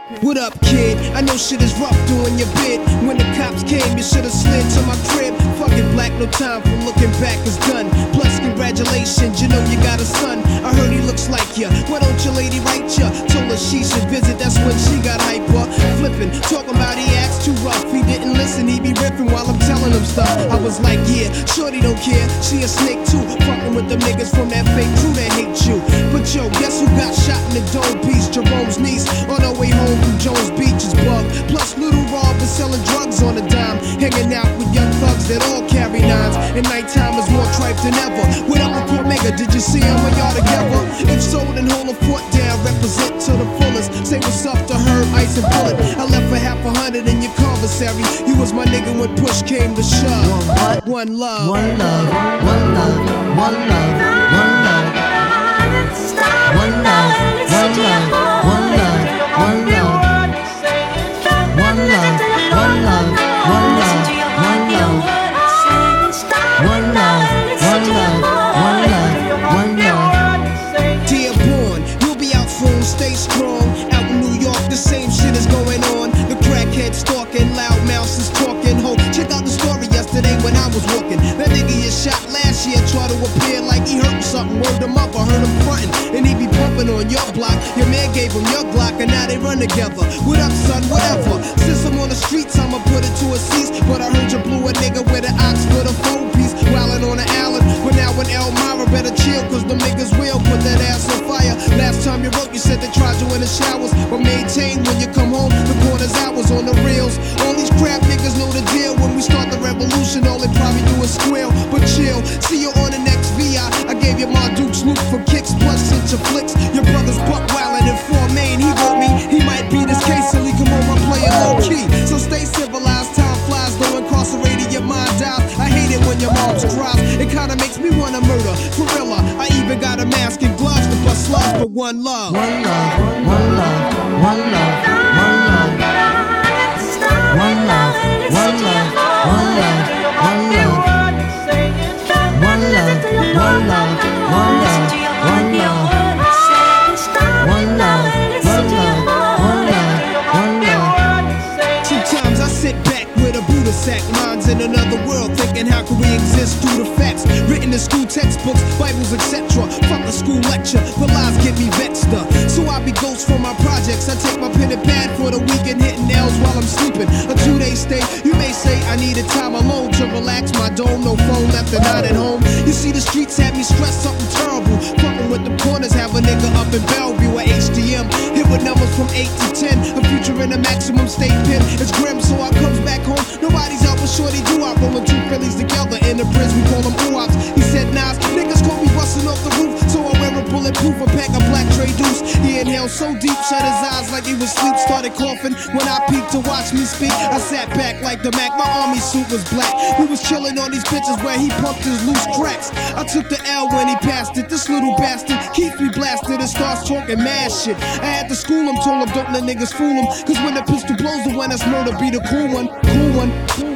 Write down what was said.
What up, kid? I know shit is rough doing your bid. When the cops came, you should've slid to my crib. Fuck it, black, no time for looking back, it's done. Plus, congratulations, you know you got a son. I heard he looks like ya. Why don't your lady write ya? Told her she should visit, that's when she got hyper. Flippin', talking about he acts too rough. He didn't listen, he be riffing while I'm telling him stuff. I was like, yeah, shorty don't care. She a snake too. Fucking with the niggas from that fake crew that hate you. But yo, guess who got shot in the Dome Beach? Jerome's niece on her way home from Jones Beach is bugged. Plus Little Rob is selling drugs on a dime, hanging out with young thugs that all carry nines. And nighttime is more tripe than ever. What up with Omega? Did you see him when y'all together? If so, then hold a fort down, represent to the fullest. Say what's up to her, Ice and Bullet. I left for half 100 in your commissary. You was my nigga when push came to shove. One love, one love, one love, one love, one love, one love, one love, one love, one love, one love, one love, one love, one love, one love, one love, one love. Dear born, you'll be out soon, stay strong. Out in New York, the same shit is going on. The crackhead stalking, loud mouse is talking. Ho, check out the story yesterday when I was walking. That nigga you shot last year tried to appear like he hurt something. Word him up, I heard him frontin', and he be bumping on your block. Your man gave him your Glock, and now they run together. What up, son? Whatever. Since I'm on the streets, I'ma put it to a cease. But I heard you blew a nigga with an ox for the phone piece. Wildin' on the island, but now in Elmira, better chill, cause the niggas will put that ass on fire. Last time you wrote, you said they tried you in the showers, but maintain when you come home, the corner's hours on the reels. All these crap niggas know the deal. When we start the revolution, all they probably do is squeal. But chill, see you on the next VI. I gave you my Duke's Luke for kicks, plus sent your flicks. Your brother's buck wildin' in 4 Main. He wrote me, he might be this case, so he come home, I'm playing low key. So stay civilized, time flies, though incarcerated, your mind dies. I hate it when your mom's cries. It kinda makes me wanna murder, for real. I even got a mask and gloves to bust slugs, but one love. One love, one love, one love, one love. One love, one love, one love, one love. One love, one love, one love, one love. One love, one love, one love, one love. Sometimes I sit back with a Buddha sack, minds in another world, thinking how can we exist through the facts written in school textbooks, Bibles, etc. Fuck a school lecture, the lies get me vexed up. So I be ghost for my projects. I take my pen and pad for the weekend, hitting nails while I'm sleeping. A 2-day stay, you may say I needed time alone to relax my dome. No phone left the night at home. You see the streets have me stressed, something terrible. Fucking with the corners, have a nigga up in Bellevue at HDM. Hit with numbers from 8 to 10. A future in a maximum state pen. It's grim, so I comes back home. Nobody's out with shorty do I rolling 2 Phillies together in the bridge. We call them oops. He said Nas, niggas call me busting off the roof, so I wear a bulletproof, a pack of black Trey Deuce. He inhaled so deep, shut his eyes like he was asleep. Started coughing when I peeked to watch me speak. I sat back like the Mac, my army suit was black. We was chilling on these bitches where he pumped his loose cracks. I took the L when he passed it. This little bastard keeps me blasted and starts talking mad shit. I had to school him, told him don't let niggas fool him, cause when the pistol blows, the one that's murder be the cool one, cool one.